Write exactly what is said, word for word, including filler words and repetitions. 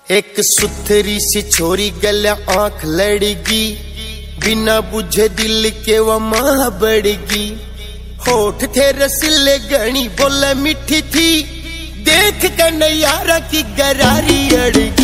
एक सुथरी सी छोरी गल्या आंख लड़गी, बिना बुझे दिल के वो मां बढ़गी। होठ थे रसीले गणी बोले मीठी थी, देख कर नैयारा की गरारी अड़गी।